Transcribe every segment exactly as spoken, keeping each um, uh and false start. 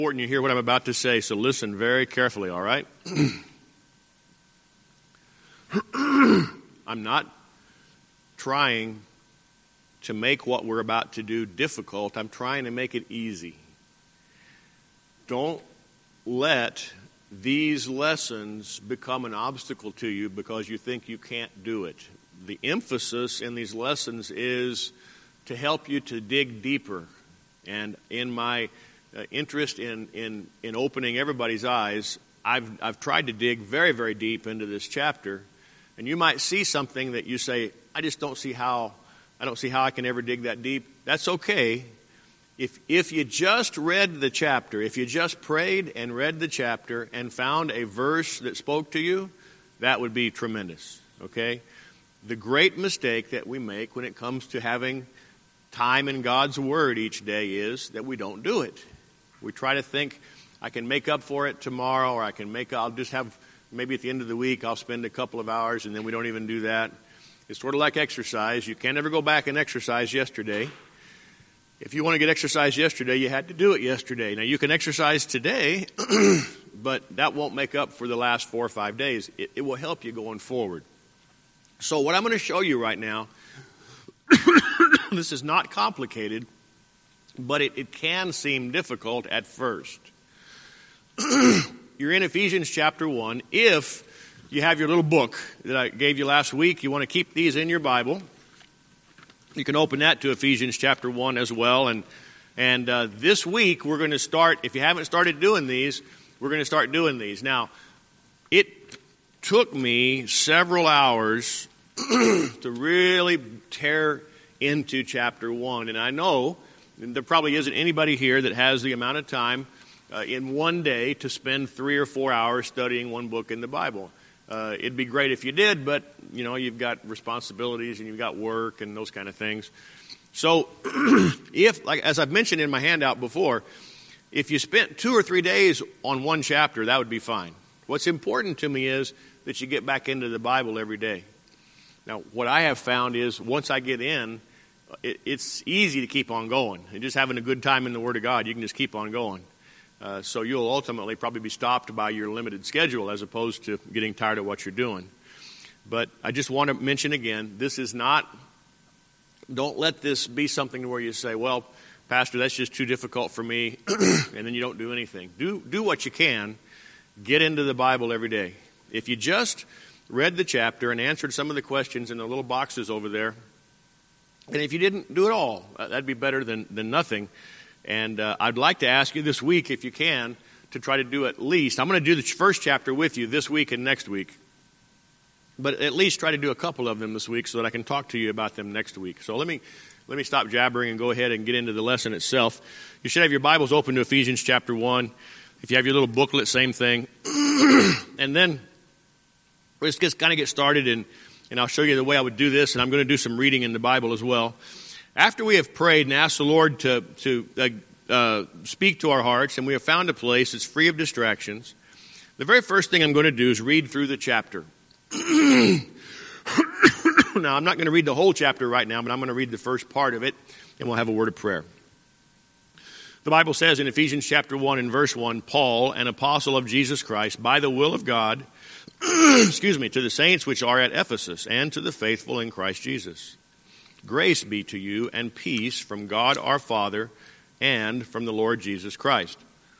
Important you hear what I'm about to say, so listen very carefully, all right? I'm not trying to make what we're about to do difficult. I'm trying to make it easy. Don't let these lessons become an obstacle to you because you think you can't do it. The emphasis in these lessons is to help you to dig deeper. And in my uh, interest in, in, in opening everybody's eyes, I've, I've tried to dig very, very deep into this chapter. And you might see something that you say, I just don't see how, I don't see how I can ever dig that deep. That's okay. If, if you just read the chapter, if you just prayed and read the chapter and found a verse that spoke to you, that would be tremendous, okay? The great mistake that we make when it comes to having time in God's Word each day is that we don't do it. We try to think, I can make up for it tomorrow, or I can make, I'll just have, maybe at the end of the week, I'll spend a couple of hours, and then we don't even do that. It's sort of like exercise. You can't ever go back and exercise yesterday. If you want to get exercise yesterday, you had to do it yesterday. Now, you can exercise today, but that won't make up for the last four or five days. It, it will help you going forward. So what I'm going to show you right now, this is not complicated, but it, it can seem difficult at first. You're in Ephesians chapter one. If you have your little book that I gave you last week, you want to keep these in your Bible, you can open that to Ephesians chapter one as well. And, and uh, this week we're going to start, if you haven't started doing these, we're going to start doing these. Now, it took me several hours to really tear into chapter one. And I know there probably isn't anybody here that has the amount of time uh, in one day to spend three or four hours studying one book in the Bible. Uh, it'd be great if you did, but, you know, you've got responsibilities and you've got work and those kind of things. So if, like as I've mentioned in my handout before, if you spent two or three days on one chapter, that would be fine. What's important to me is that you get back into the Bible every day. Now, what I have found is once I get in, it, it's easy to keep on going. And just having a good time in the Word of God, you can just keep on going. Uh, so you'll ultimately probably be stopped by your limited schedule as opposed to getting tired of what you're doing. But I just want to mention again, this is not, don't let this be something where you say, well, Pastor, that's just too difficult for me, and then you don't do anything. Do, do what you can. Get into the Bible every day. If you just read the chapter and answered some of the questions in the little boxes over there, and if you didn't do it all, uh, that'd be better than, than nothing. And uh, I'd like to ask you this week, if you can, to try to do at least, I'm going to do the first chapter with you this week and next week, but at least try to do a couple of them this week so that I can talk to you about them next week. So let me let me stop jabbering and go ahead and get into the lesson itself. You should have your Bibles open to Ephesians chapter one. If you have your little booklet, same thing. And then let's just kind of get started, and, and I'll show you the way I would do this, and I'm going to do some reading in the Bible as well. After we have prayed and asked the Lord to, to uh, uh, speak to our hearts, and we have found a place that's free of distractions, the very first thing I'm going to do is read through the chapter. Now, I'm not going to read the whole chapter right now, but I'm going to read the first part of it, and we'll have a word of prayer. The Bible says in Ephesians chapter one and verse one, Paul, an apostle of Jesus Christ, by the will of God, excuse me, to the saints which are at Ephesus, and to the faithful in Christ Jesus. Grace be to you and peace from God our Father and from the Lord Jesus Christ.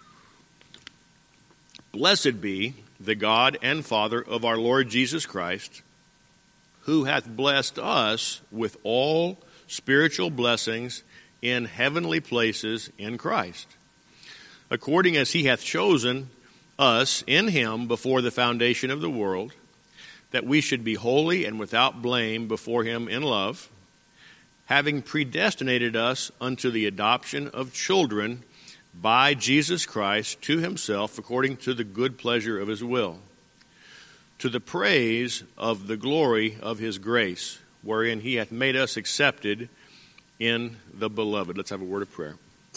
Blessed be the God and Father of our Lord Jesus Christ, who hath blessed us with all spiritual blessings in heavenly places in Christ, according as he hath chosen us in him before the foundation of the world, that we should be holy and without blame before him in love, having predestinated us unto the adoption of children by Jesus Christ to himself, according to the good pleasure of his will, to the praise of the glory of his grace, wherein he hath made us accepted in the beloved. Let's have a word of prayer.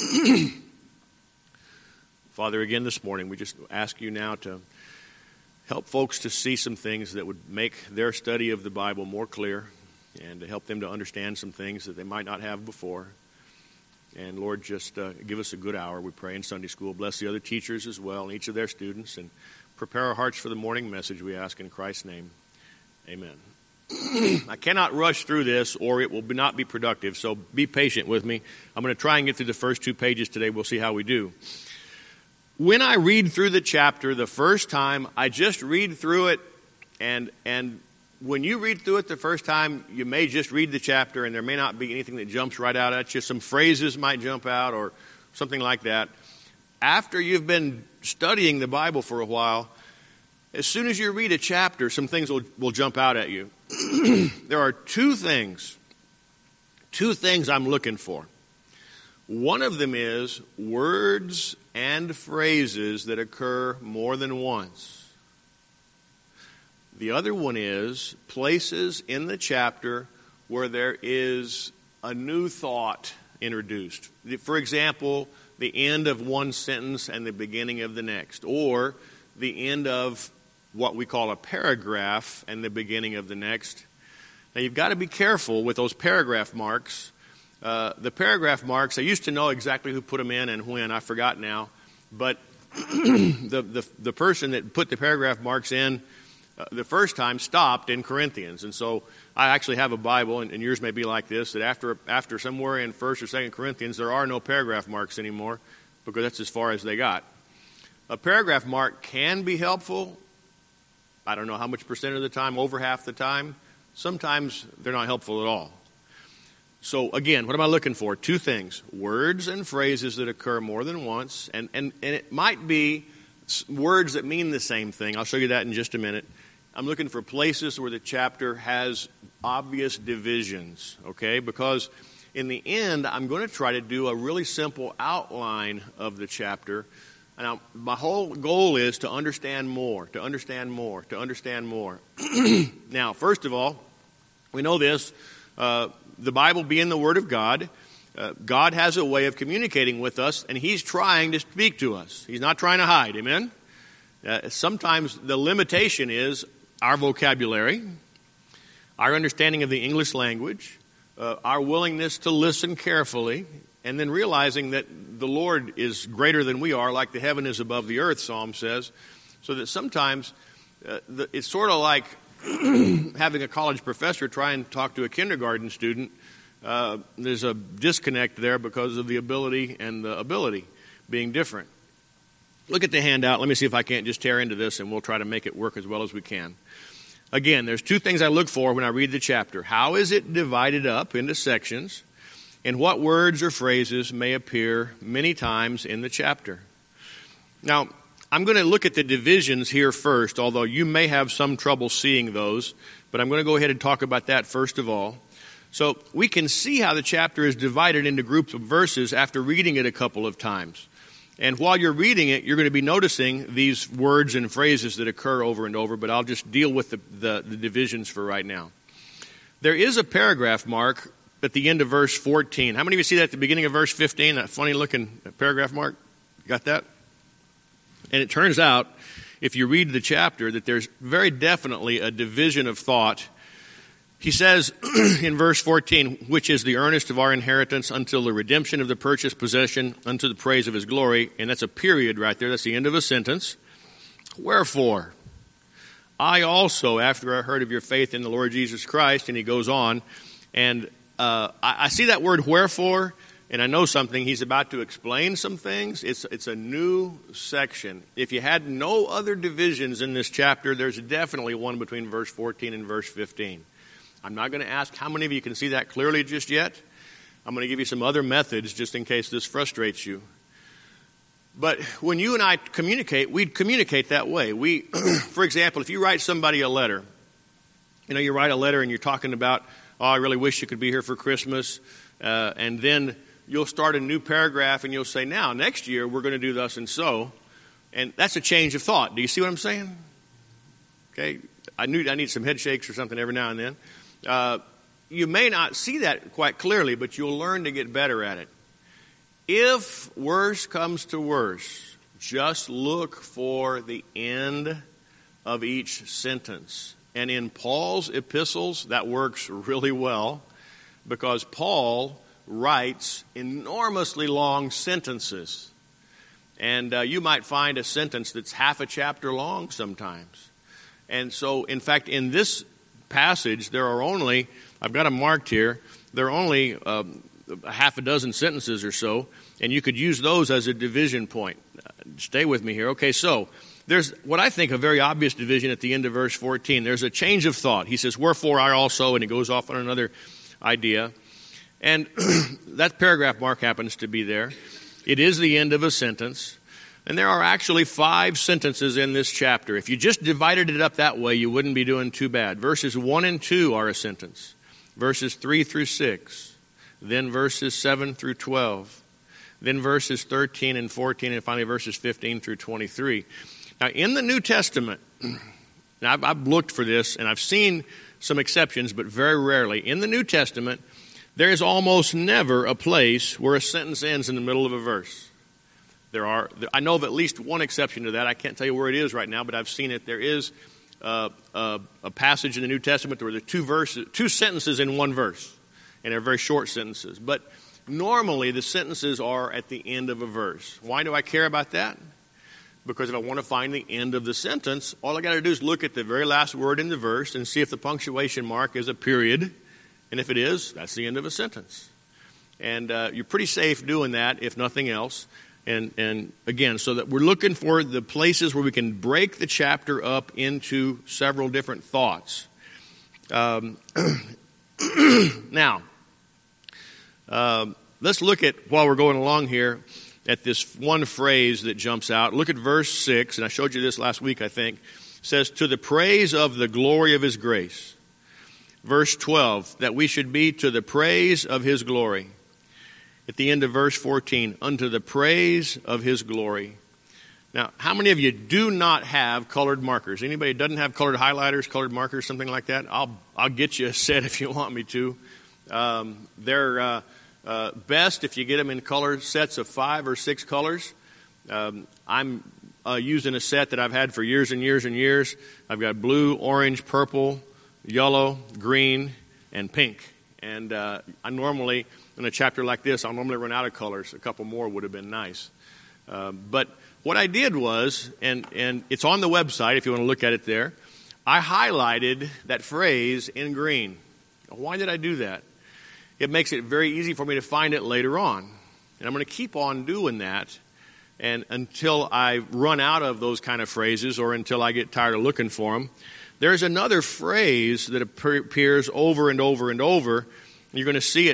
Father, again this morning, we just ask you now to help folks to see some things that would make their study of the Bible more clear, and to help them to understand some things that they might not have before. And Lord, just uh, give us a good hour, we pray, in Sunday school. Bless the other teachers as well and each of their students. And prepare our hearts for the morning message, we ask in Christ's name. Amen. I cannot rush through this or it will not be productive, so be patient with me. I'm going to try and get through the first two pages today. We'll see how we do. When I read through the chapter the first time, I just read through it, and and when you read through it the first time, you may just read the chapter and there may not be anything that jumps right out at you. Some phrases might jump out or something like that. After you've been studying the Bible for a while, as soon as you read a chapter, some things will, will jump out at you. There are two things, two things I'm looking for. One of them is words and phrases that occur more than once. The other one is places in the chapter where there is a new thought introduced. For example, the end of one sentence and the beginning of the next, or the end of what we call a paragraph and the beginning of the next. Now, you've got to be careful with those paragraph marks. Uh, the paragraph marks, I used to know exactly who put them in and when. I forgot now. But the, the the person that put the paragraph marks in uh, the first time stopped in Corinthians. And so I actually have a Bible, and, and yours may be like this, that after after somewhere in First or Second Corinthians, there are no paragraph marks anymore because that's as far as they got. A paragraph mark can be helpful. I don't know how much percent of the time, over half the time. Sometimes they're not helpful at all. So again, what am I looking for? Two things. Words and phrases that occur more than once. And, and, and it might be words that mean the same thing. I'll show you that in just a minute. I'm looking for places where the chapter has obvious divisions, okay? Because in the end, I'm going to try to do a really simple outline of the chapter. Now, my whole goal is to understand more, to understand more, to understand more. Now, first of all, we know this, uh, the Bible being the Word of God, uh, God has a way of communicating with us, and He's trying to speak to us. He's not trying to hide, amen? Uh, sometimes the limitation is our vocabulary, our understanding of the English language, uh, our willingness to listen carefully, and then realizing that the Lord is greater than we are, like the heaven is above the earth, Psalm says. So that sometimes uh, the, it's sort of like having a college professor try and talk to a kindergarten student. Uh, there's a disconnect there because of the ability and the ability being different. Look at the handout. Let me see if I can't just tear into this, and we'll try to make it work as well as we can. Again, there's two things I look for when I read the chapter. How is it divided up into sections? And what words or phrases may appear many times in the chapter. Now, I'm going to look at the divisions here first, although you may have some trouble seeing those, but I'm going to go ahead and talk about that first of all. So we can see how the chapter is divided into groups of verses after reading it a couple of times. And while you're reading it, you're going to be noticing these words and phrases that occur over and over, but I'll just deal with the, the, the divisions for right now. There is a paragraph mark at the end of verse fourteen. How many of you see that at the beginning of verse fifteen, that funny-looking paragraph mark? Got that? And it turns out, if you read the chapter, that there's very definitely a division of thought. He says in verse fourteen, which is the earnest of our inheritance until the redemption of the purchased possession unto the praise of His glory. And that's a period right there. That's the end of a sentence. Wherefore, I also, after I heard of your faith in the Lord Jesus Christ, and he goes on, and Uh, I, I see that word wherefore, and I know something. He's about to explain some things. It's it's a new section. If you had no other divisions in this chapter, there's definitely one between verse fourteen and verse fifteen. I'm not going to ask how many of you can see that clearly just yet. I'm going to give you some other methods just in case this frustrates you. But when you and I communicate, we communicate that way. We, for example, if you write somebody a letter, you know, you write a letter and you're talking about, oh, I really wish you could be here for Christmas. Uh, and then you'll start a new paragraph and you'll say, now, next year, we're going to do thus and so. And that's a change of thought. Do you see what I'm saying? Okay. I knew I need some head shakes or something every now and then. Uh, you may not see that quite clearly, but you'll learn to get better at it. If worse comes to worse, just look for the end of each sentence. And in Paul's epistles, that works really well because Paul writes enormously long sentences. And uh, you might find a sentence that's half a chapter long sometimes. And so, in fact, in this passage, there are only, I've got them marked here, there are only uh, a half a dozen sentences or so, and you could use those as a division point. Uh, stay with me here. Okay, so there's what I think a very obvious division at the end of verse fourteen. There's a change of thought. He says, wherefore I also, and he goes off on another idea. And that paragraph mark happens to be there. It is the end of a sentence. And there are actually five sentences in this chapter. If you just divided it up that way, you wouldn't be doing too bad. Verses one and two are a sentence. Verses three through six. Then verses seven through twelve. Then verses thirteen and fourteen, and finally verses fifteen through twenty-three. Now, in the New Testament, now I've, I've looked for this, and I've seen some exceptions, but very rarely. In the New Testament, there is almost never a place where a sentence ends in the middle of a verse. There are, I know of at least one exception to that. I can't tell you where it is right now, but I've seen it. There is uh, a, a passage in the New Testament where there are two verses, two sentences in one verse, and they're very short sentences. But normally, the sentences are at the end of a verse. Why do I care about that? Because if I want to find the end of the sentence, all I got to do is look at the very last word in the verse and see if the punctuation mark is a period. And if it is, that's the end of a sentence. And uh, you're pretty safe doing that, if nothing else. And, and again, so that we're looking for the places where we can break the chapter up into several different thoughts. Um, now, uh, let's look at, while we're going along here, at this one phrase that jumps out. Look at verse six, and I showed you this last week, I think. It says, to the praise of the glory of his grace. Verse twelve, that we should be to the praise of his glory. At the end of verse fourteen, unto the praise of his glory. Now, how many of you do not have colored markers? Anybody who doesn't have colored highlighters, colored markers, something like that? I'll I'll get you a set if you want me to. Um, they're uh, uh, best if you get them in color sets of five or six colors. Um, I'm uh, using a set that I've had for years and years and years. I've got blue, orange, purple, yellow, green, and pink. And uh, I normally, in a chapter like this, I'll normally run out of colors. A couple more would have been nice. Uh, but what I did was, and, and it's on the website if you want to look at it there, I highlighted that phrase in green. Why did I do that? It makes it very easy for me to find it later on. And I'm going to keep on doing that and until I run out of those kind of phrases or until I get tired of looking for them. There's another phrase that appears over and over and over. You're going to see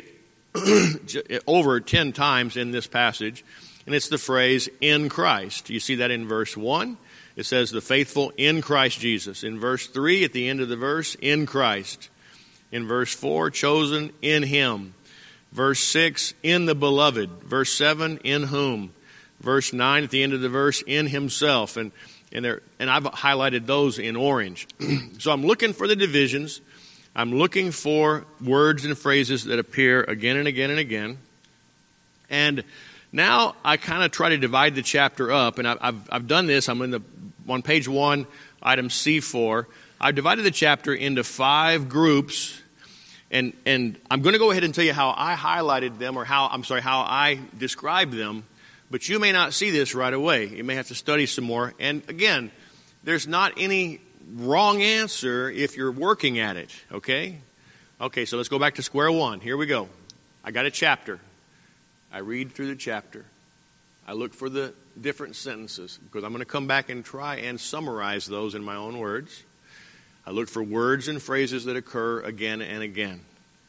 it over ten times in this passage. And it's the phrase, in Christ. You see that in verse one. It says, the faithful in Christ Jesus. In verse three, at the end of the verse, in Christ. In verse four, chosen in him. Verse six, in the beloved. Verse seven, in whom. Verse nine, at the end of the verse, in himself. And And, there, and I've highlighted those in orange. So I'm looking for the divisions. I'm looking for words and phrases that appear again and again and again. And now I kind of try to divide the chapter up. And I've, I've, I've done this. I'm in the on page one, item C four. I've divided the chapter into five groups. And, and I'm going to go ahead and tell you how I highlighted them, or how, I'm sorry, how I described them. But you may not see this right away. You may have to study some more. And again, there's not any wrong answer if you're working at it, okay? Okay, so let's go back to square one. Here we go. I got a chapter. I read through the chapter. I look for the different sentences because I'm going to come back and try and summarize those in my own words. I look for words and phrases that occur again and again.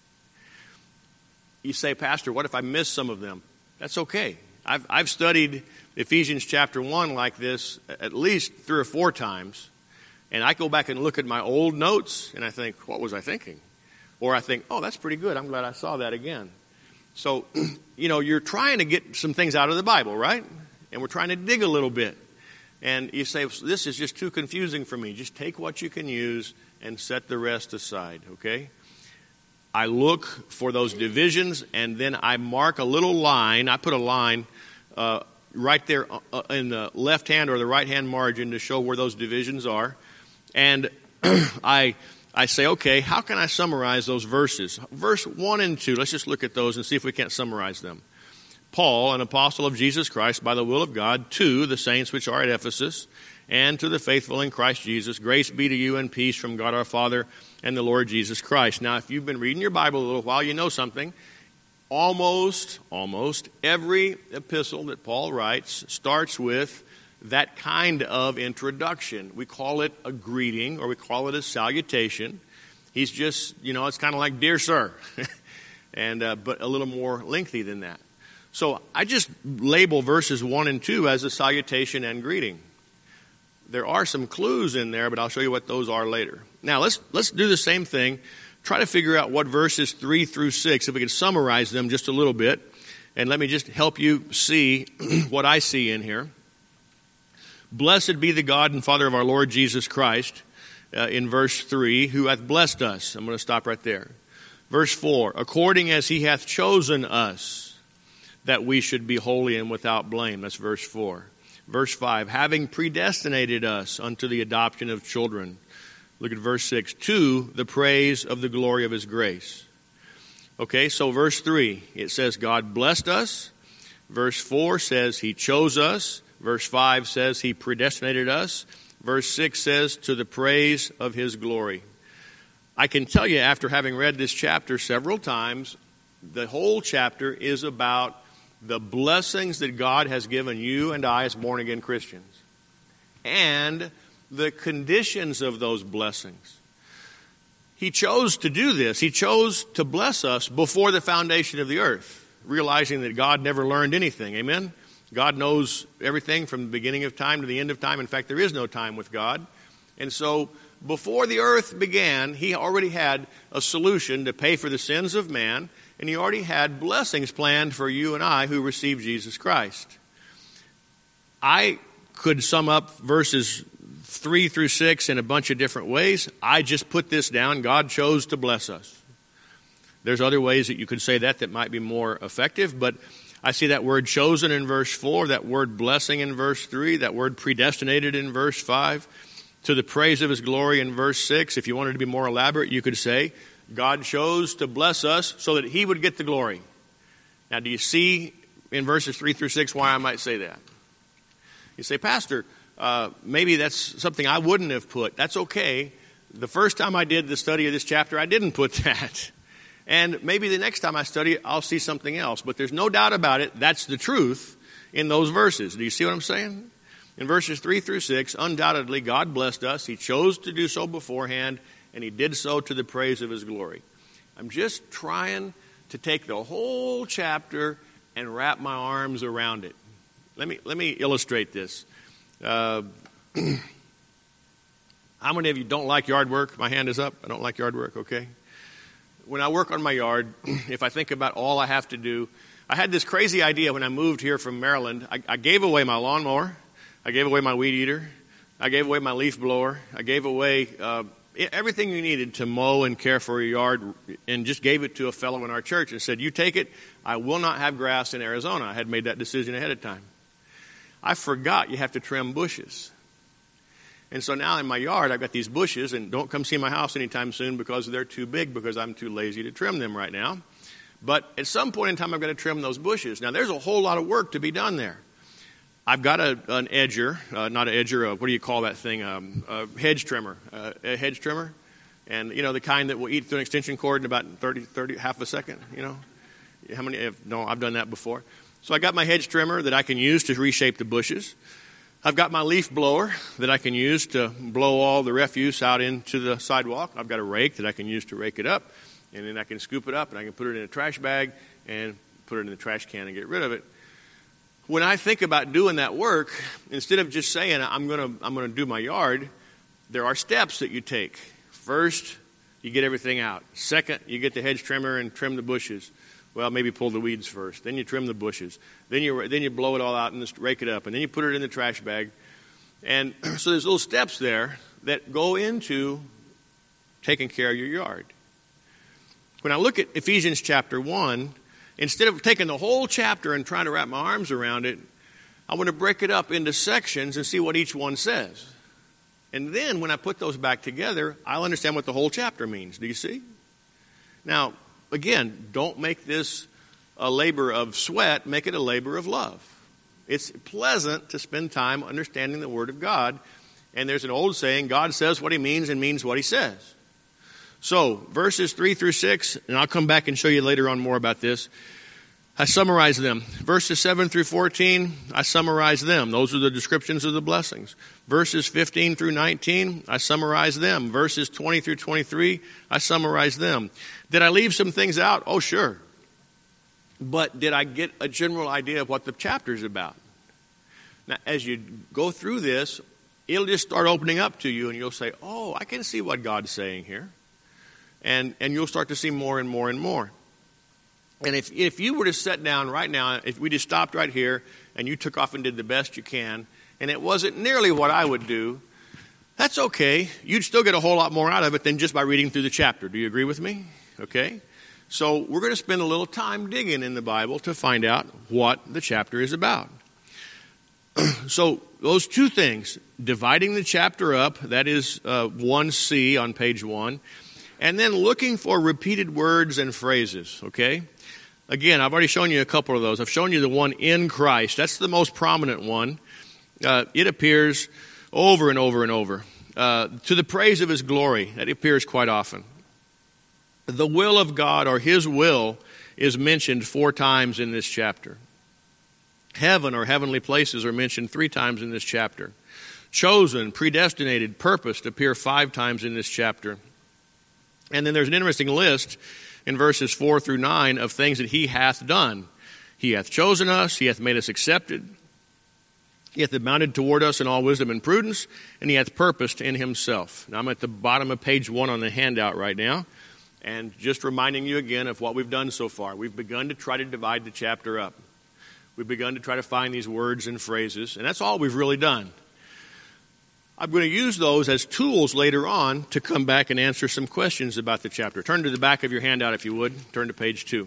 You say, Pastor, what if I miss some of them? That's okay. I've, I've studied Ephesians chapter one like this at least three or four times. And I go back and look at my old notes and I think, what was I thinking? Or I think, oh, that's pretty good. I'm glad I saw that again. So, you know, you're trying to get some things out of the Bible, right? And we're trying to dig a little bit. And you say, this is just too confusing for me. Just take what you can use and set the rest aside, okay? I look for those divisions, and then I mark a little line. I put a line uh, right there in the left-hand or the right-hand margin to show where those divisions are. And I I say, okay, how can I summarize those verses? Verse one and two, let's just look at those and see if we can't summarize them. Paul, an apostle of Jesus Christ, by the will of God, to the saints which are at Ephesus, and to the faithful in Christ Jesus, grace be to you and peace from God our Father and the Lord Jesus Christ. Now, if you've been reading your Bible a little while, you know something. Almost, almost every epistle that Paul writes starts with that kind of introduction. We call it a greeting, or we call it a salutation. He's just, you know, it's kind of like, dear sir, and uh, but a little more lengthy than that. So I just label verses one and two as a salutation and greeting. There are some clues in there, but I'll show you what those are later. Now, let's let's do the same thing. Try to figure out what verses three through six, if we can summarize them just a little bit. And let me just help you see what I see in here. Blessed be the God and Father of our Lord Jesus Christ, uh, in verse three, who hath blessed us. I'm going to stop right there. Verse four, according as he hath chosen us, that we should be holy and without blame. That's verse four. Verse five, having predestinated us unto the adoption of children. Look at verse six, to the praise of the glory of his grace. Okay, so verse three, it says God blessed us. Verse four says he chose us. Verse five says he predestinated us. Verse six says to the praise of his glory. I can tell you, after having read this chapter several times, the whole chapter is about the blessings that God has given you and I as born-again Christians, and the conditions of those blessings. He chose to do this. He chose to bless us before the foundation of the earth, realizing that God never learned anything. Amen? God knows everything from the beginning of time to the end of time. In fact, there is no time with God. And so before the earth began, he already had a solution to pay for the sins of man, and he already had blessings planned for you and I who received Jesus Christ. I could sum up verses three through six in a bunch of different ways. I just put this down. God chose to bless us. There's other ways that you could say that that might be more effective, but I see that word chosen in verse four, that word blessing in verse three, that word predestinated in verse five, to the praise of his glory in verse six. If you wanted to be more elaborate, you could say, God chose to bless us so that he would get the glory. Now, do you see in verses three through six why I might say that? You say, Pastor, uh, maybe that's something I wouldn't have put. That's okay. The first time I did the study of this chapter, I didn't put that. And maybe the next time I study it, I'll see something else. But there's no doubt about it. That's the truth in those verses. Do you see what I'm saying? In verses three through six, undoubtedly, God blessed us. He chose to do so beforehand, and he did so to the praise of his glory. I'm just trying to take the whole chapter and wrap my arms around it. Let me let me illustrate this. Uh, how many of you don't like yard work? My hand is up. I don't like yard work, okay? When I work on my yard, if I think about all I have to do, I had this crazy idea when I moved here from Maryland. I, I gave away my lawnmower. I gave away my weed eater. I gave away my leaf blower. I gave away uh, everything you needed to mow and care for your yard, and just gave it to a fellow in our church and said, you take it. I will not have grass in Arizona. I had made that decision ahead of time. I forgot you have to trim bushes. And so now in my yard, I've got these bushes, and don't come see my house anytime soon because they're too big, because I'm too lazy to trim them right now. But at some point in time, I've got to trim those bushes. Now, there's a whole lot of work to be done there. I've got a, an edger, uh, not an edger, uh, what do you call that thing, um, a hedge trimmer, uh, a hedge trimmer. And, you know, the kind that will eat through an extension cord in about thirty, thirty, half a second, you know. How many, have, no, I've done that before. So I got my hedge trimmer that I can use to reshape the bushes. I've got my leaf blower that I can use to blow all the refuse out into the sidewalk. I've got a rake that I can use to rake it up. And then I can scoop it up and I can put it in a trash bag and put it in the trash can and get rid of it. When I think about doing that work, instead of just saying I'm going to I'm going to do my yard, there are steps that you take. First, you get everything out. Second, you get the hedge trimmer and trim the bushes. Well, maybe pull the weeds first. Then you trim the bushes. Then you then you blow it all out and just rake it up. And then you put it in the trash bag. And so there's little steps there that go into taking care of your yard. When I look at Ephesians chapter one, instead of taking the whole chapter and trying to wrap my arms around it, I want to break it up into sections and see what each one says. And then when I put those back together, I'll understand what the whole chapter means. Do you see? Now, again, don't make this a labor of sweat. Make it a labor of love. It's pleasant to spend time understanding the Word of God. And there's an old saying, God says what He means and means what He says. So, verses three through six, and I'll come back and show you later on more about this. I summarize them. Verses seven through fourteen, I summarize them. Those are the descriptions of the blessings. Verses fifteen through nineteen, I summarize them. Verses twenty through twenty-three, I summarize them. Did I leave some things out? Oh, sure. But did I get a general idea of what the chapter is about? Now, as you go through this, it'll just start opening up to you, and you'll say, oh, I can see what God's saying here. And and you'll start to see more and more and more. And if if you were to sit down right now, if we just stopped right here and you took off and did the best you can, and it wasn't nearly what I would do, that's okay. You'd still get a whole lot more out of it than just by reading through the chapter. Do you agree with me? Okay? So we're going to spend a little time digging in the Bible to find out what the chapter is about. So those two things, dividing the chapter up, that is uh, one C on page one, and then looking for repeated words and phrases, okay? Again, I've already shown you a couple of those. I've shown you the one in Christ. That's the most prominent one. Uh, it appears over and over and over. Uh, to the praise of His glory, that appears quite often. The will of God, or His will, is mentioned four times in this chapter. Heaven or heavenly places are mentioned three times in this chapter. Chosen, predestinated, purposed appear five times in this chapter. And then there's an interesting list in verses four through nine of things that He hath done. He hath chosen us, He hath made us accepted, He hath abounded toward us in all wisdom and prudence, and He hath purposed in Himself. Now I'm at the bottom of page one on the handout right now, and just reminding you again of what we've done so far. We've begun to try to divide the chapter up. We've begun to try to find these words and phrases, and that's all we've really done. I'm going to use those as tools later on to come back and answer some questions about the chapter. Turn to the back of your handout if you would. Turn to page two.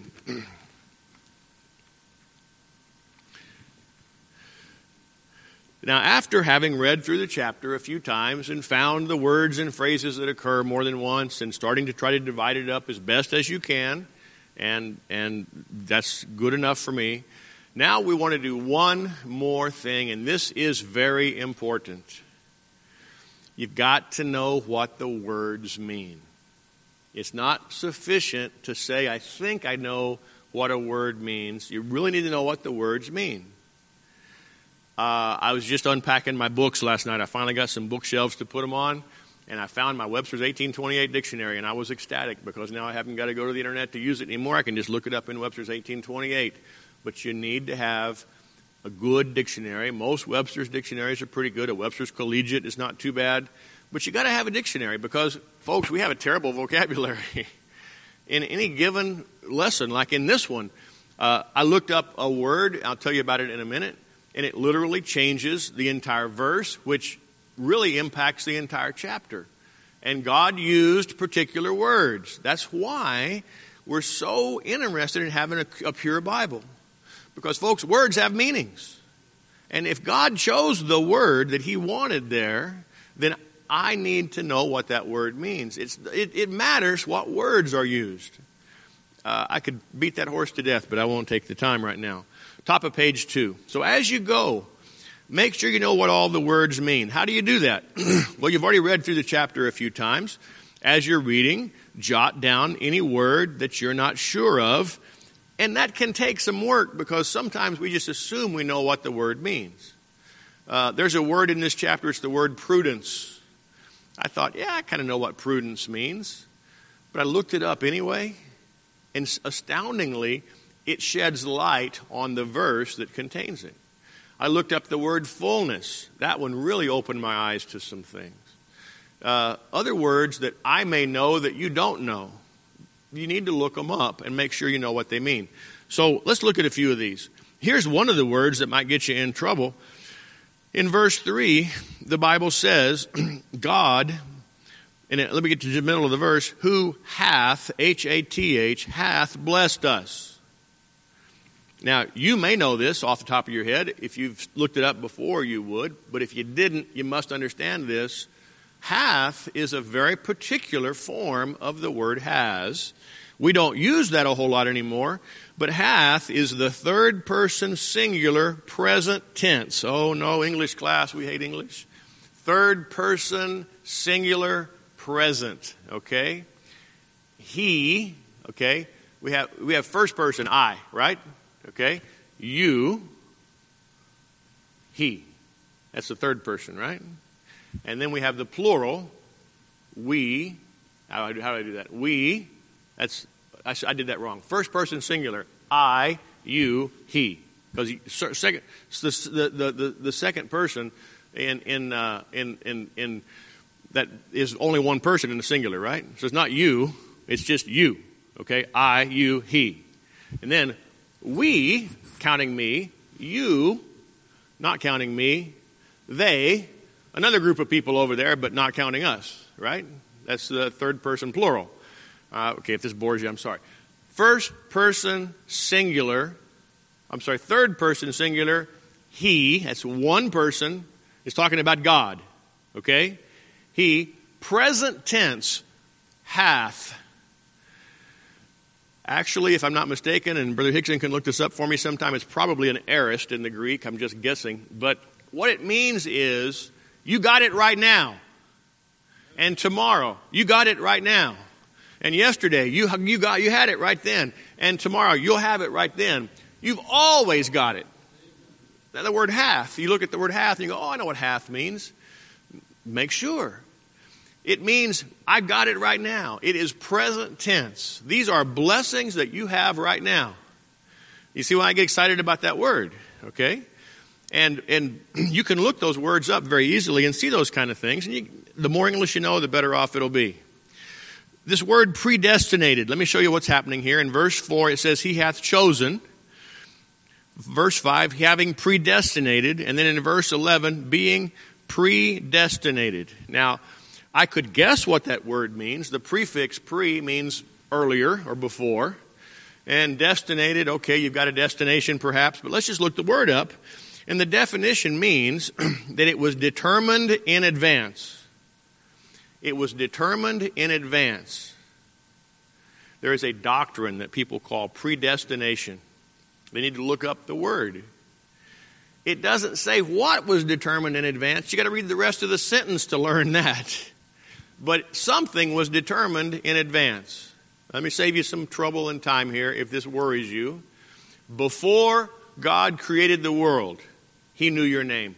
Now, after having read through the chapter a few times and found the words and phrases that occur more than once and starting to try to divide it up as best as you can, and, and that's good enough for me, now we want to do one more thing, and this is very important. You've got to know what the words mean. It's not sufficient to say, I think I know what a word means. You really need to know what the words mean. Uh, I was just unpacking my books last night. I finally got some bookshelves to put them on, and I found my Webster's eighteen twenty-eight dictionary, and I was ecstatic because now I haven't got to go to the internet to use it anymore. I can just look it up in Webster's eighteen twenty-eight. But you need to have a good dictionary. Most Webster's dictionaries are pretty good. A Webster's Collegiate is not too bad. But you got to have a dictionary because, folks, we have a terrible vocabulary. In any given lesson, like in this one, uh, I looked up a word. I'll tell you about it in a minute. And it literally changes the entire verse, which really impacts the entire chapter. And God used particular words. That's why we're so interested in having a, a pure Bible. Because, folks, words have meanings. And if God chose the word that He wanted there, then I need to know what that word means. It's, it, it matters what words are used. Uh, I could beat that horse to death, but I won't take the time right now. Top of page two. So as you go, make sure you know what all the words mean. How do you do that? Well, you've already read through the chapter a few times. As you're reading, jot down any word that you're not sure of. And that can take some work because sometimes we just assume we know what the word means. Uh, there's a word in this chapter, it's the word prudence. I thought, yeah, I kind of know what prudence means. But I looked it up anyway, and astoundingly, it sheds light on the verse that contains it. I looked up the word fullness. That one really opened my eyes to some things. Uh, other words that I may know that you don't know. You need to look them up and make sure you know what they mean. So let's look at a few of these. Here's one of the words that might get you in trouble. In verse three, the Bible says, God, and let me get to the middle of the verse, who hath, H A T H, hath blessed us. Now, you may know this off the top of your head. If you've looked it up before, you would. But if you didn't, you must understand this. hath is a very particular form of the word has. We don't use that a whole lot anymore, but hath is the third person singular present tense. Oh no, English class, we hate English. Third person singular present, okay? He, okay? We have we have first person I, right? Okay? You, he. That's the third person, right? And then we have the plural, we. How, how do I do that? We. That's I, I did that wrong. First person singular. I, you, he. Because second, the, the the the second person in in uh, in in in that is only one person in the singular, right? So it's not you. It's just you. Okay. I, you, he. And then we, counting me. You, not counting me. They, another group of people over there, but not counting us. Right? That's the third person plural. Uh, okay, if this bores you, I'm sorry. First person singular, I'm sorry, third person singular, he, that's one person, is talking about God. Okay? He, present tense, hath. Actually, if I'm not mistaken, and Brother Hickson can look this up for me sometime, it's probably an aorist in the Greek, I'm just guessing. But what it means is, you got it right now. And tomorrow, you got it right now. And yesterday, you you got you had it right then. And tomorrow, you'll have it right then. You've always got it. Now, the word hath, you look at the word hath and you go, oh, I know what hath means. Make sure. It means I've got it right now. It is present tense. These are blessings that you have right now. You see why I get excited about that word, okay? And and you can look those words up very easily and see those kind of things. And you, the more English you know, the better off it'll be. This word predestinated, let me show you what's happening here. In verse four, it says, he hath chosen. Verse five, having predestinated. And then in verse eleven, being predestinated. Now, I could guess what that word means. The prefix pre means earlier or before. And destinated, okay, you've got a destination perhaps. But let's just look the word up. And the definition means that it was determined in advance. It was determined in advance. There is a doctrine that people call predestination. They need to look up the word. It doesn't say what was determined in advance. You got to read the rest of the sentence to learn that. But something was determined in advance. Let me save you some trouble and time here if this worries you. Before God created the world, he knew your name.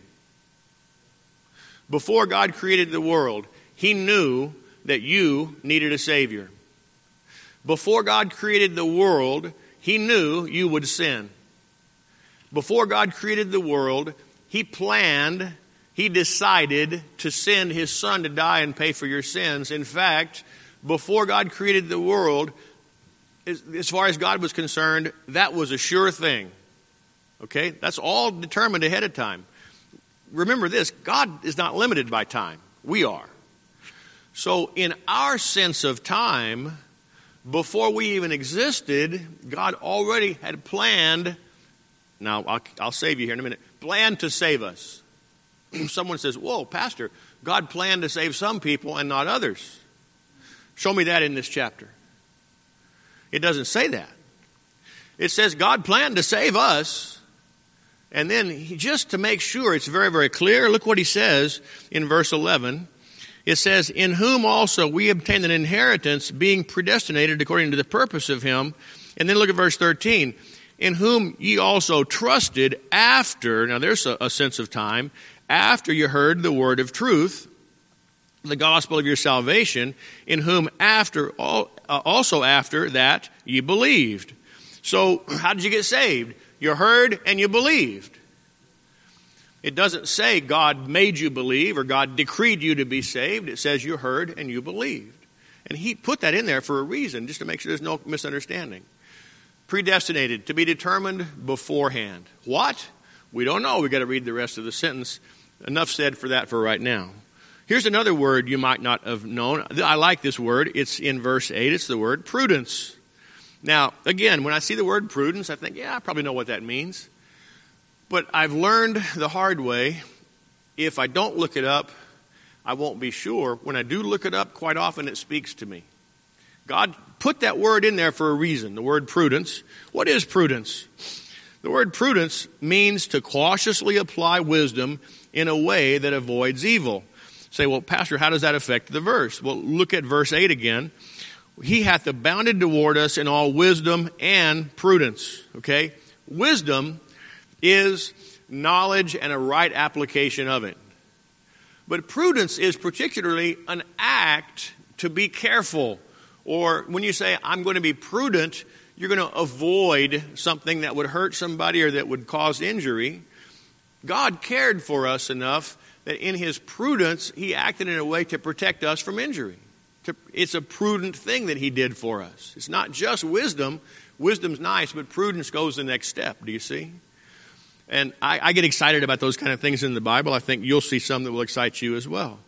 Before God created the world, he knew that you needed a Savior. Before God created the world, he knew you would sin. Before God created the world, he planned, he decided to send his Son to die and pay for your sins. In fact, before God created the world, as far as God was concerned, that was a sure thing. Okay? That's all determined ahead of time. Remember this, God is not limited by time. We are. So in our sense of time, before we even existed, God already had planned, now I'll, I'll save you here in a minute, planned to save us. Someone says, whoa, Pastor, God planned to save some people and not others. Show me that in this chapter. It doesn't say that. It says God planned to save us, and then he, just to make sure it's very, very clear, look what he says in verse eleven. It says, in whom also we obtained an inheritance, being predestinated according to the purpose of him. And then look at verse thirteen. In whom ye also trusted after, now there's a, a sense of time, after you heard the word of truth, the gospel of your salvation, in whom after all, uh, also after that ye believed. So how did you get saved? You heard and you believed. It doesn't say God made you believe or God decreed you to be saved. It says you heard and you believed. And he put that in there for a reason, just to make sure there's no misunderstanding. Predestinated, to be determined beforehand. What? We don't know. We've got to read the rest of the sentence. Enough said for that for right now. Here's another word you might not have known. I like this word. It's in verse eight. It's the word prudence. Now, again, when I see the word prudence, I think, yeah, I probably know what that means. But I've learned the hard way, if I don't look it up, I won't be sure. When I do look it up, quite often it speaks to me. God put that word in there for a reason, the word prudence. What is prudence? The word prudence means to cautiously apply wisdom in a way that avoids evil. Say, well, Pastor, how does that affect the verse? Well, look at verse eight again. He hath abounded toward us in all wisdom and prudence. Okay? Wisdom is knowledge and a right application of it. But prudence is particularly an act to be careful. Or when you say, I'm going to be prudent, you're going to avoid something that would hurt somebody or that would cause injury. God cared for us enough that in his prudence, he acted in a way to protect us from injury. It's a prudent thing that he did for us. It's not just wisdom. Wisdom's nice, but prudence goes the next step. Do you see? And I, I get excited about those kind of things in the Bible. I think you'll see some that will excite you as well.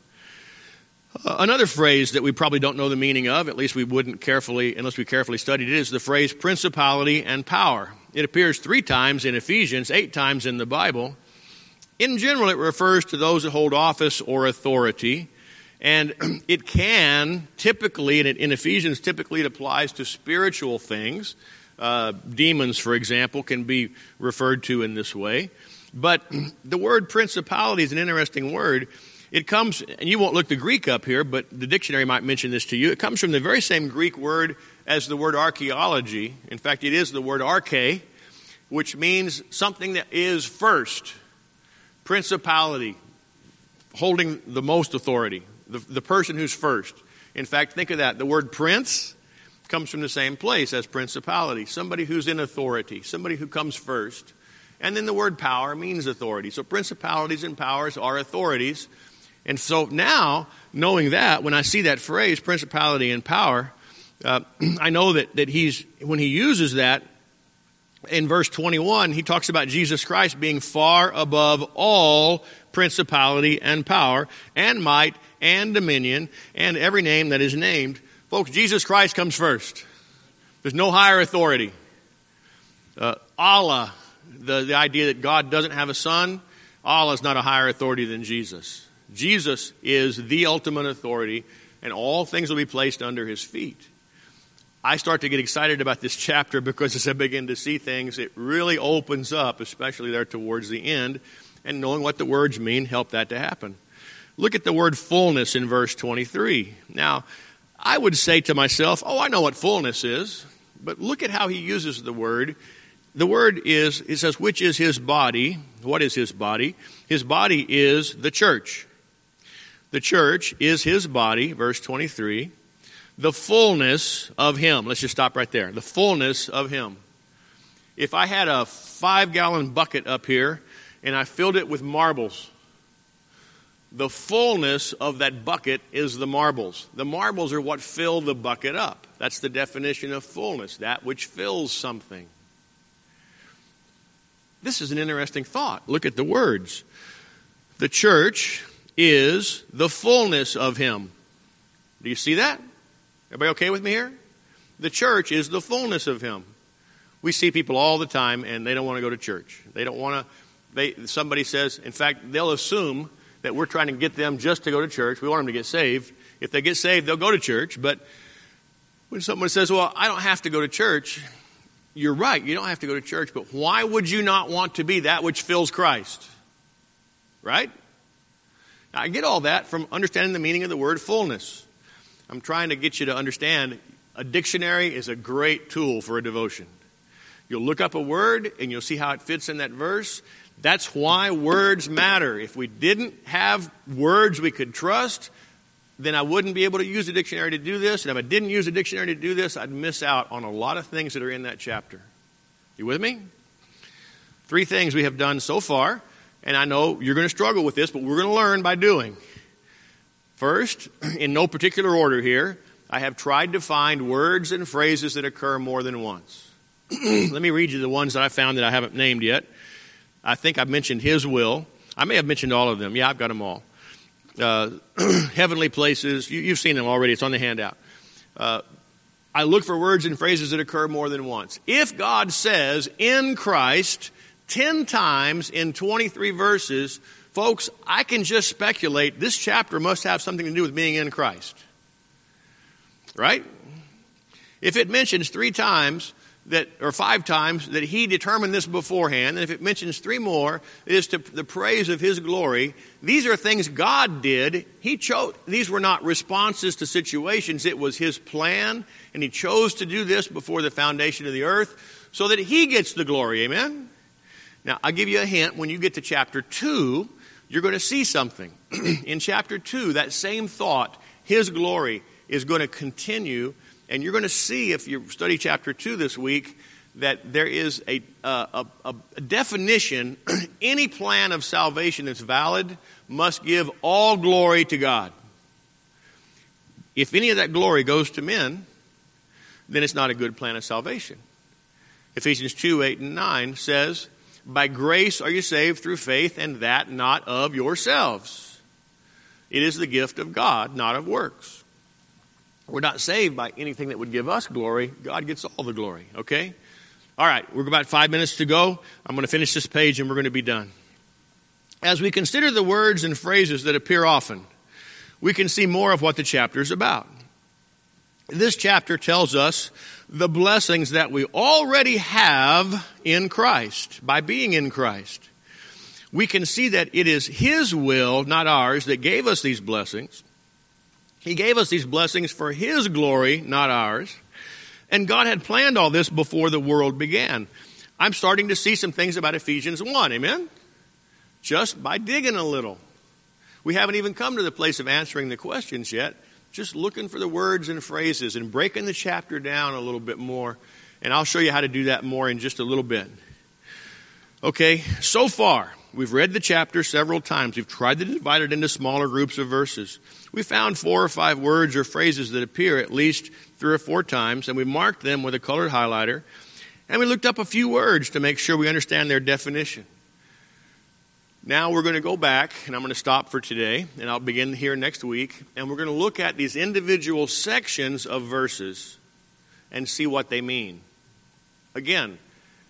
Uh, another phrase that we probably don't know the meaning of, at least we wouldn't carefully, unless we carefully studied it, is the phrase principality and power. It appears three times in Ephesians, eight times in the Bible. In general, it refers to those that hold office or authority. And it can typically, and in Ephesians, typically it applies to spiritual things. Uh, demons, for example, can be referred to in this way. But the word principality is an interesting word. It comes, and you won't look the Greek up here, but the dictionary might mention this to you. It comes from the very same Greek word as the word archaeology. In fact, it is the word arche, which means something that is first. Principality, holding the most authority. The, the person who's first. In fact, think of that. The word prince comes from the same place as principality. Somebody who's in authority. Somebody who comes first. And then the word power means authority. So principalities and powers are authorities. And so now, knowing that, when I see that phrase, principality and power, uh, I know that, that he's, when he uses that, in verse twenty-one, he talks about Jesus Christ being far above all principality and power and might and dominion and every name that is named. Folks, Jesus Christ comes first. There's no higher authority. Uh, Allah, the, the idea that God doesn't have a son, Allah is not a higher authority than Jesus. Jesus is the ultimate authority, and all things will be placed under his feet. I start to get excited about this chapter because as I begin to see things, it really opens up, especially there towards the end, and knowing what the words mean help that to happen. Look at the word fullness in verse twenty-three. Now, I would say to myself, oh, I know what fullness is, but look at how he uses the word. The word is, it says, which is his body. What is his body? His body is the church. The church is his body, verse twenty-three. The fullness of him. Let's just stop right there. The fullness of him. If I had a five-gallon bucket up here and I filled it with marbles, the fullness of that bucket is the marbles. The marbles are what fill the bucket up. That's the definition of fullness, that which fills something. This is an interesting thought. Look at the words. The church is the fullness of him. Do you see that? Everybody okay with me here? The church is the fullness of him. We see people all the time and they don't want to go to church. They don't want to, they, somebody says, in fact, they'll assume that we're trying to get them just to go to church. We want them to get saved. If they get saved, they'll go to church. But when someone says, well, I don't have to go to church, you're right, you don't have to go to church, but why would you not want to be that which fills Christ? Right? Now, I get all that from understanding the meaning of the word fullness. I'm trying to get you to understand a dictionary is a great tool for a devotion. You'll look up a word and you'll see how it fits in that verse. That's why words matter. If we didn't have words we could trust, then I wouldn't be able to use a dictionary to do this. And if I didn't use a dictionary to do this, I'd miss out on a lot of things that are in that chapter. You with me? Three things we have done so far. And I know you're going to struggle with this, but we're going to learn by doing. First, in no particular order here, I have tried to find words and phrases that occur more than once. Let me read you the ones that I found that I haven't named yet. I think I've mentioned his will. I may have mentioned all of them. Yeah, I've got them all. Uh, heavenly places. You, you've seen them already. It's on the handout. Uh, I look for words and phrases that occur more than once. If God says in Christ ten times in twenty-three verses, folks, I can just speculate this chapter must have something to do with being in Christ. Right? If it mentions three times that, or five times, that he determined this beforehand, and if it mentions three more, it is to the praise of his glory. These are things God did. He chose. These were not responses to situations. It was his plan, and he chose to do this before the foundation of the earth so that he gets the glory. Amen? Now, I'll give you a hint. When you get to chapter two, you're going to see something. In chapter two, that same thought, his glory, is going to continue. And you're going to see, if you study chapter two this week, that there is a, a, a, a definition. Any plan of salvation that's valid must give all glory to God. If any of that glory goes to men, then it's not a good plan of salvation. Ephesians two, eight, and nine says, by grace are you saved through faith, and that not of yourselves. It is the gift of God, not of works. We're not saved by anything that would give us glory. God gets all the glory, okay? All right, we're about five minutes to go. I'm going to finish this page and we're going to be done. As we consider the words and phrases that appear often, we can see more of what the chapter is about. This chapter tells us the blessings that we already have in Christ, by being in Christ. We can see that it is his will, not ours, that gave us these blessings. He gave us these blessings for his glory, not ours. And God had planned all this before the world began. I'm starting to see some things about Ephesians one, amen? Just by digging a little. We haven't even come to the place of answering the questions yet. Just looking for the words and phrases and breaking the chapter down a little bit more. And I'll show you how to do that more in just a little bit. Okay, so far, we've read the chapter several times. We've tried to divide it into smaller groups of verses. We found four or five words or phrases that appear at least three or four times, and we marked them with a colored highlighter. And we looked up a few words to make sure we understand their definition. Now we're going to go back, and I'm going to stop for today, and I'll begin here next week. And we're going to look at these individual sections of verses and see what they mean. Again,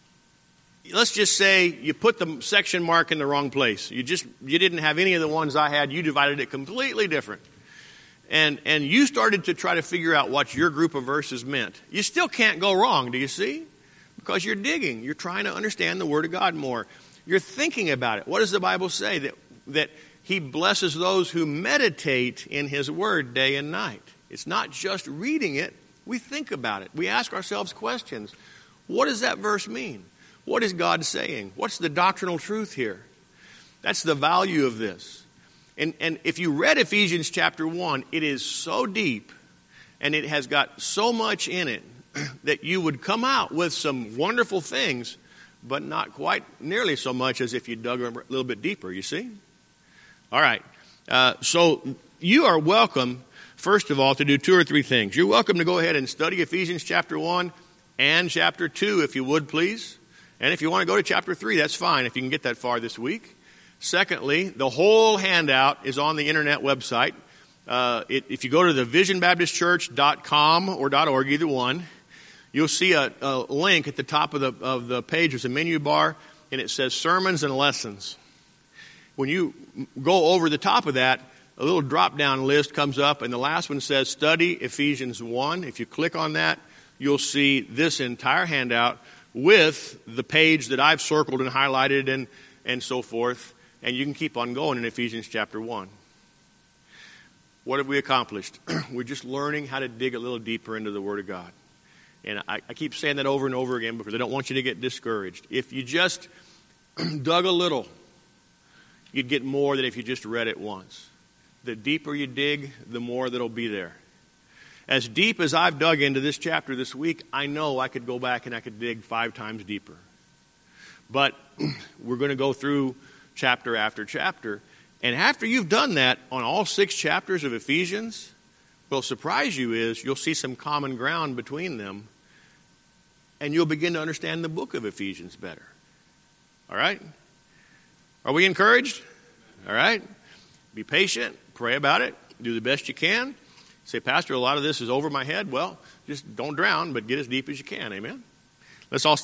let's just say you put the section mark in the wrong place. You just you didn't have any of the ones I had. You divided it completely different. And and you started to try to figure out what your group of verses meant. You still can't go wrong, do you see? Because you're digging. You're trying to understand the Word of God more. You're thinking about it. What does the Bible say? That, that he blesses those who meditate in his Word day and night. It's not just reading it. We think about it. We ask ourselves questions. What does that verse mean? What is God saying? What's the doctrinal truth here? That's the value of this. And, and if you read Ephesians chapter one, it is so deep and it has got so much in it that you would come out with some wonderful things, but not quite nearly so much as if you dug a little bit deeper, you see? All right. Uh, so you are welcome, first of all, to do two or three things. You're welcome to go ahead and study Ephesians chapter one and chapter two, if you would, please. And if you want to go to chapter three, that's fine if you can get that far this week. Secondly, the whole handout is on the internet website. Uh, it, if you go to the vision baptist church dot com or .org, either one, you'll see a, a link at the top of the, of the page. There's a menu bar, and it says Sermons and Lessons. When you go over the top of that, a little drop-down list comes up, and the last one says Study Ephesians one. If you click on that, you'll see this entire handout with the page that I've circled and highlighted and, and so forth. And you can keep on going in Ephesians chapter one. What have we accomplished? We're just learning how to dig a little deeper into the Word of God. And I, I keep saying that over and over again because I don't want you to get discouraged. If you just dug a little, you'd get more than if you just read it once. The deeper you dig, the more that'll be there. As deep as I've dug into this chapter this week, I know I could go back and I could dig five times deeper. But we're going to go through chapter after chapter. And after you've done that on all six chapters of Ephesians, what'll surprise you is you'll see some common ground between them. And you'll begin to understand the book of Ephesians better. All right? Are we encouraged? All right? Be patient. Pray about it. Do the best you can. Say, Pastor, a lot of this is over my head. Well, just don't drown, but get as deep as you can. Amen? Let's all